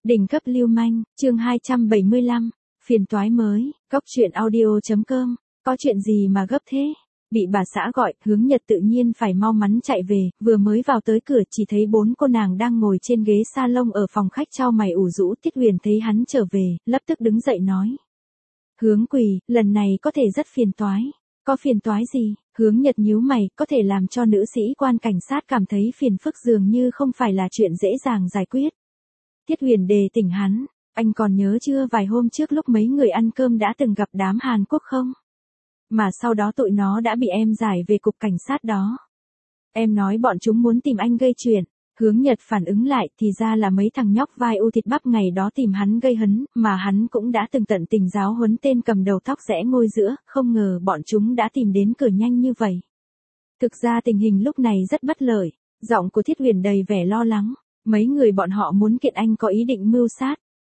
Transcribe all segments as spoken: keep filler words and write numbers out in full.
Đỉnh cấp lưu manh, chương hai trăm bảy mươi lăm, phiền toái mới, cóc truyện audio chấm com, có chuyện gì mà gấp thế? Bị bà xã gọi, Hướng Nhật tự nhiên phải mau mắn chạy về, vừa mới vào tới cửa chỉ thấy bốn cô nàng đang ngồi trên ghế salon ở phòng khách chau mày ủ rũ. Tiết Huyền thấy hắn trở về, lập tức đứng dậy nói. Hướng Quỳ, lần này có thể rất phiền toái. Có phiền toái gì? Hướng Nhật nhíu mày, có thể làm cho nữ sĩ quan cảnh sát cảm thấy phiền phức dường như không phải là chuyện dễ dàng giải quyết. Tiết Huyền đề tỉnh hắn, anh còn nhớ chưa vài hôm trước lúc mấy người ăn cơm đã từng gặp đám Hàn Quốc không? Mà sau đó tụi nó đã bị em giải về cục cảnh sát đó. Em nói bọn chúng muốn tìm anh gây chuyện. Hướng Nhật phản ứng lại thì ra là mấy thằng nhóc vai u thịt bắp ngày đó tìm hắn gây hấn, mà hắn cũng đã từng tận tình giáo huấn tên cầm đầu tóc rẽ ngôi giữa, không ngờ bọn chúng đã tìm đến cửa nhanh như vậy. Thực ra tình hình lúc này rất bất lợi, giọng của Thiết Huyền đầy vẻ lo lắng, mấy người bọn họ muốn kiện anh có ý định mưu sát.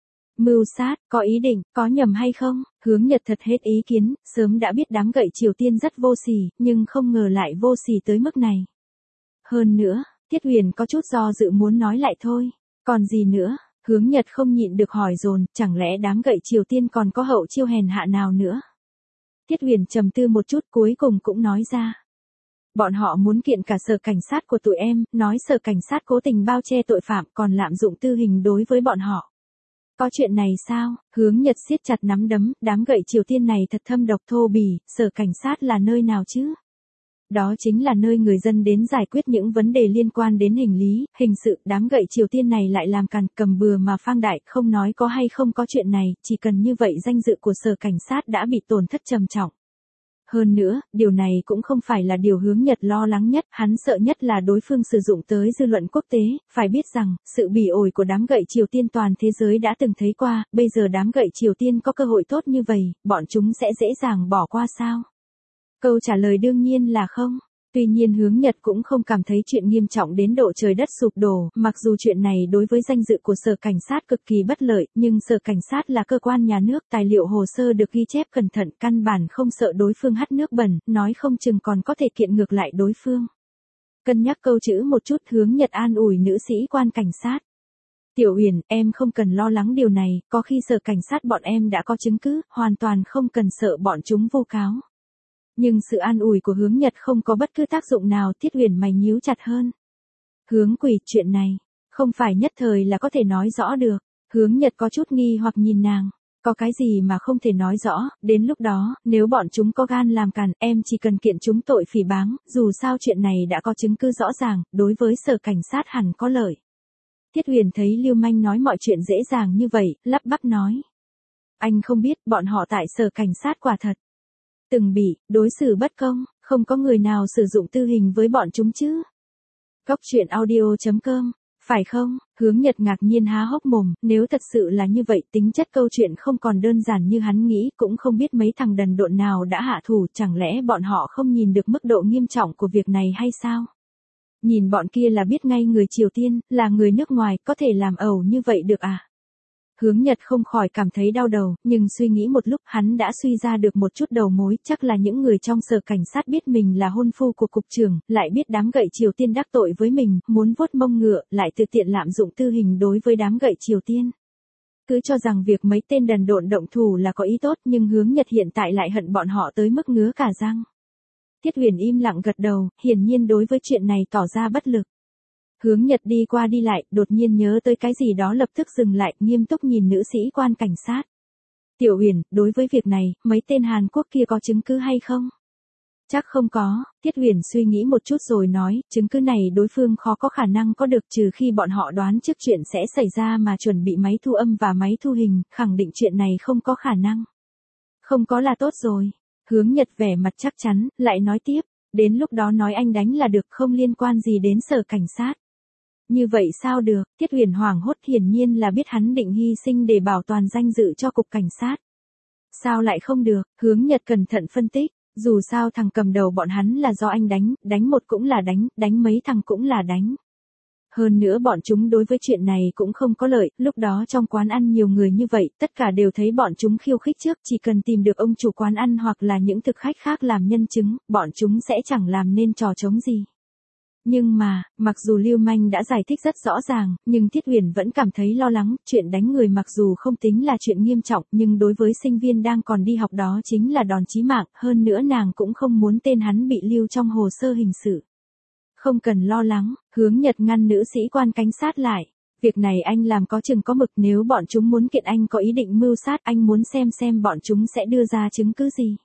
Mưu sát, có ý định, có nhầm hay không? Hướng Nhật thật hết ý kiến, sớm đã biết đám gậy Triều Tiên rất vô sỉ, nhưng không ngờ lại vô sỉ tới mức này. Hơn nữa, Tiết Huyền có chút do dự muốn nói lại thôi. Còn gì nữa? Hướng Nhật không nhịn được hỏi dồn, chẳng lẽ đám gậy Triều Tiên còn có hậu chiêu hèn hạ nào nữa? Tiết Huyền trầm tư một chút cuối cùng cũng nói ra. Bọn họ muốn kiện cả sở cảnh sát của tụi em, nói sở cảnh sát cố tình bao che tội phạm còn lạm dụng tư hình đối với bọn họ. Có chuyện này sao? Hướng Nhật siết chặt nắm đấm, đám gậy Triều Tiên này thật thâm độc thô bỉ, sở cảnh sát là nơi nào chứ? Đó chính là nơi người dân đến giải quyết những vấn đề liên quan đến hình lý, hình sự, đám gậy Triều Tiên này lại làm càn, cầm bừa mà phang đại, không nói có hay không có chuyện này, chỉ cần như vậy danh dự của sở cảnh sát đã bị tổn thất trầm trọng. Hơn nữa, điều này cũng không phải là điều Hướng Nhật lo lắng nhất, hắn sợ nhất là đối phương sử dụng tới dư luận quốc tế, phải biết rằng, sự bỉ ổi của đám gậy Triều Tiên toàn thế giới đã từng thấy qua, bây giờ đám gậy Triều Tiên có cơ hội tốt như vậy, bọn chúng sẽ dễ dàng bỏ qua sao? Câu trả lời đương nhiên là không. Tuy nhiên Hướng Nhật cũng không cảm thấy chuyện nghiêm trọng đến độ trời đất sụp đổ, mặc dù chuyện này đối với danh dự của sở cảnh sát cực kỳ bất lợi, nhưng sở cảnh sát là cơ quan nhà nước, tài liệu hồ sơ được ghi chép cẩn thận, căn bản không sợ đối phương hắt nước bẩn, nói không chừng còn có thể kiện ngược lại đối phương. Cân nhắc câu chữ một chút, Hướng Nhật an ủi nữ sĩ quan cảnh sát. Tiểu Huyền, em không cần lo lắng điều này, có khi sở cảnh sát bọn em đã có chứng cứ, hoàn toàn không cần sợ bọn chúng vu cáo. Nhưng sự an ủi của Hướng Nhật không có bất cứ tác dụng nào. Thiết Huyền mày nhíu chặt hơn. Hướng Quỳ, chuyện này, không phải nhất thời là có thể nói rõ được. Hướng Nhật có chút nghi hoặc nhìn nàng. Có cái gì mà không thể nói rõ, đến lúc đó, nếu bọn chúng có gan làm càn, em chỉ cần kiện chúng tội phỉ báng, dù sao chuyện này đã có chứng cứ rõ ràng, đối với sở cảnh sát hẳn có lợi. Thiết Huyền thấy lưu manh nói mọi chuyện dễ dàng như vậy, lắp bắp nói. Anh không biết, bọn họ tại sở cảnh sát quả thật từng bị đối xử bất công, không có người nào sử dụng tư hình với bọn chúng chứ. Cóc truyện audio chấm com, phải không? Hướng Nhật ngạc nhiên há hốc mồm, nếu thật sự là như vậy, tính chất câu chuyện không còn đơn giản như hắn nghĩ, cũng không biết mấy thằng đần độn nào đã hạ thủ, chẳng lẽ bọn họ không nhìn được mức độ nghiêm trọng của việc này hay sao? Nhìn bọn kia là biết ngay người Triều Tiên, là người nước ngoài, có thể làm ẩu như vậy được à? Hướng Nhật không khỏi cảm thấy đau đầu, nhưng suy nghĩ một lúc hắn đã suy ra được một chút đầu mối, chắc là những người trong sở cảnh sát biết mình là hôn phu của cục trưởng, lại biết đám gậy Triều Tiên đắc tội với mình, muốn vuốt mông ngựa, lại tự tiện lạm dụng tư hình đối với đám gậy Triều Tiên. Cứ cho rằng việc mấy tên đần độn động thủ là có ý tốt, nhưng Hướng Nhật hiện tại lại hận bọn họ tới mức ngứa cả răng. Tiết Huyền im lặng gật đầu, hiển nhiên đối với chuyện này tỏ ra bất lực. Hướng Nhật đi qua đi lại, đột nhiên nhớ tới cái gì đó lập tức dừng lại, nghiêm túc nhìn nữ sĩ quan cảnh sát. Tiểu Huyền, đối với việc này, mấy tên Hàn Quốc kia có chứng cứ hay không? Chắc không có. Tiết Huyền suy nghĩ một chút rồi nói, chứng cứ này đối phương khó có khả năng có được trừ khi bọn họ đoán trước chuyện sẽ xảy ra mà chuẩn bị máy thu âm và máy thu hình, khẳng định chuyện này không có khả năng. Không có là tốt rồi. Hướng Nhật vẻ mặt chắc chắn, lại nói tiếp, đến lúc đó nói anh đánh là được, không liên quan gì đến sở cảnh sát. Như vậy sao được? Tiết Huyền hoảng hốt, hiển nhiên là biết hắn định hy sinh để bảo toàn danh dự cho cục cảnh sát. Sao lại không được? Hướng Nhật cẩn thận phân tích, dù sao thằng cầm đầu bọn hắn là do anh đánh, đánh một cũng là đánh, đánh mấy thằng cũng là đánh. Hơn nữa bọn chúng đối với chuyện này cũng không có lợi, lúc đó trong quán ăn nhiều người như vậy, tất cả đều thấy bọn chúng khiêu khích trước, chỉ cần tìm được ông chủ quán ăn hoặc là những thực khách khác làm nhân chứng, bọn chúng sẽ chẳng làm nên trò trống gì. Nhưng mà, mặc dù Lưu Manh đã giải thích rất rõ ràng, nhưng Thiết Huyền vẫn cảm thấy lo lắng, chuyện đánh người mặc dù không tính là chuyện nghiêm trọng, nhưng đối với sinh viên đang còn đi học đó chính là đòn chí mạng, hơn nữa nàng cũng không muốn tên hắn bị lưu trong hồ sơ hình sự. Không cần lo lắng, Hướng Nhật ngăn nữ sĩ quan cảnh sát lại. Việc này anh làm có chừng có mực, nếu bọn chúng muốn kiện anh có ý định mưu sát, anh muốn xem xem bọn chúng sẽ đưa ra chứng cứ gì.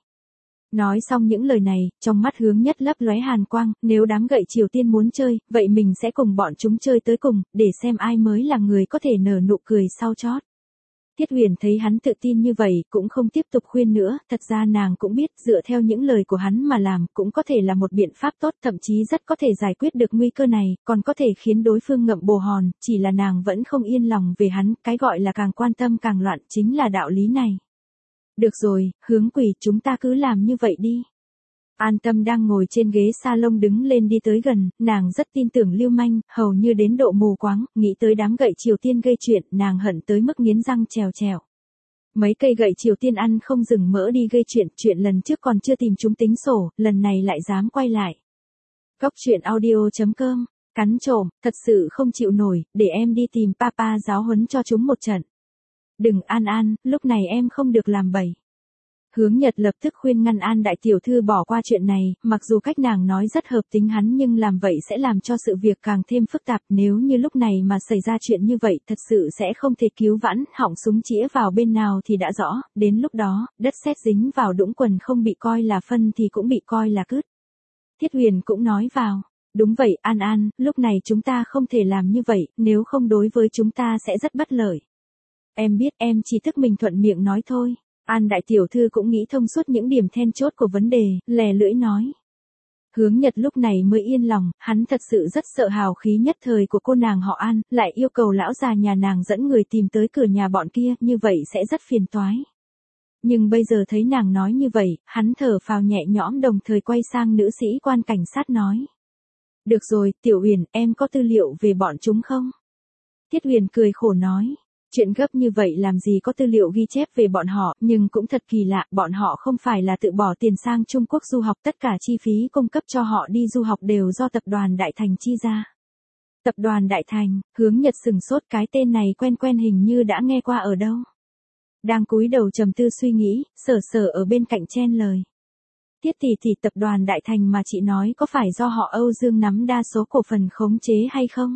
Nói xong những lời này, trong mắt Hướng Nhất lấp lóe hàn quang, nếu đám gậy Triều Tiên muốn chơi, vậy mình sẽ cùng bọn chúng chơi tới cùng, để xem ai mới là người có thể nở nụ cười sau chót. Thiết Huyền thấy hắn tự tin như vậy, cũng không tiếp tục khuyên nữa, thật ra nàng cũng biết, dựa theo những lời của hắn mà làm, cũng có thể là một biện pháp tốt, thậm chí rất có thể giải quyết được nguy cơ này, còn có thể khiến đối phương ngậm bồ hòn, chỉ là nàng vẫn không yên lòng về hắn, cái gọi là càng quan tâm càng loạn, chính là đạo lý này. Được rồi, Hướng Quỳ, chúng ta cứ làm như vậy đi. An Tâm đang ngồi trên ghế salon đứng lên đi tới gần, nàng rất tin tưởng Lưu Manh, hầu như đến độ mù quáng, nghĩ tới đám gậy Triều Tiên gây chuyện, nàng hận tới mức nghiến răng trèo trèo. Mấy cây gậy Triều Tiên ăn không dừng mỡ đi gây chuyện, chuyện lần trước còn chưa tìm chúng tính sổ, lần này lại dám quay lại. Cóc truyện audio chấm com, cắn trộm, thật sự không chịu nổi, để em đi tìm papa giáo huấn cho chúng một trận. Đừng An An, lúc này em không được làm bậy. Hướng Nhật lập tức khuyên ngăn An đại tiểu thư bỏ qua chuyện này, mặc dù cách nàng nói rất hợp tính hắn nhưng làm vậy sẽ làm cho sự việc càng thêm phức tạp, nếu như lúc này mà xảy ra chuyện như vậy thật sự sẽ không thể cứu vãn, họng súng chĩa vào bên nào thì đã rõ, đến lúc đó, đất sét dính vào đũng quần không bị coi là phân thì cũng bị coi là cứt. Thiết Huyền cũng nói vào, đúng vậy An An, lúc này chúng ta không thể làm như vậy, nếu không đối với chúng ta sẽ rất bất lợi. Em biết, em chỉ tức mình thuận miệng nói thôi. An đại tiểu thư cũng nghĩ thông suốt những điểm then chốt của vấn đề, lè lưỡi nói. Hướng Nhật lúc này mới yên lòng, hắn thật sự rất sợ hào khí nhất thời của cô nàng họ An, lại yêu cầu lão già nhà nàng dẫn người tìm tới cửa nhà bọn kia, như vậy sẽ rất phiền toái. Nhưng bây giờ thấy nàng nói như vậy, hắn thở phào nhẹ nhõm đồng thời quay sang nữ sĩ quan cảnh sát nói. Được rồi, Tiểu Huyền, em có tư liệu về bọn chúng không? Thiết Huyền cười khổ nói. Chuyện gấp như vậy làm gì có tư liệu ghi chép về bọn họ, nhưng cũng thật kỳ lạ, bọn họ không phải là tự bỏ tiền sang Trung Quốc du học, tất cả chi phí cung cấp cho họ đi du học đều do tập đoàn Đại Thành chi ra. Tập đoàn Đại Thành, Hướng Nhật sừng sốt, cái tên này quen quen, hình như đã nghe qua ở đâu. Đang cúi đầu trầm tư suy nghĩ, Sở Sở ở bên cạnh chen lời. Tiết tỷ tỷ, tập đoàn Đại Thành mà chị nói có phải do họ Âu Dương nắm đa số cổ phần khống chế hay không?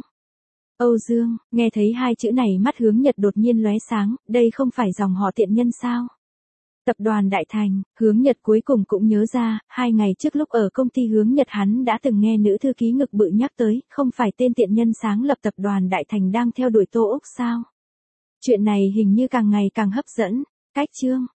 Âu Dương, nghe thấy hai chữ này mắt Hướng Nhật đột nhiên lóe sáng, đây không phải dòng họ tiện nhân sao? Tập đoàn Đại Thành, Hướng Nhật cuối cùng cũng nhớ ra, hai ngày trước lúc ở công ty Hướng Nhật hắn đã từng nghe nữ thư ký ngực bự nhắc tới, không phải tên tiện nhân sáng lập tập đoàn Đại Thành đang theo đuổi Tô Úc sao? Chuyện này hình như càng ngày càng hấp dẫn, cách chương.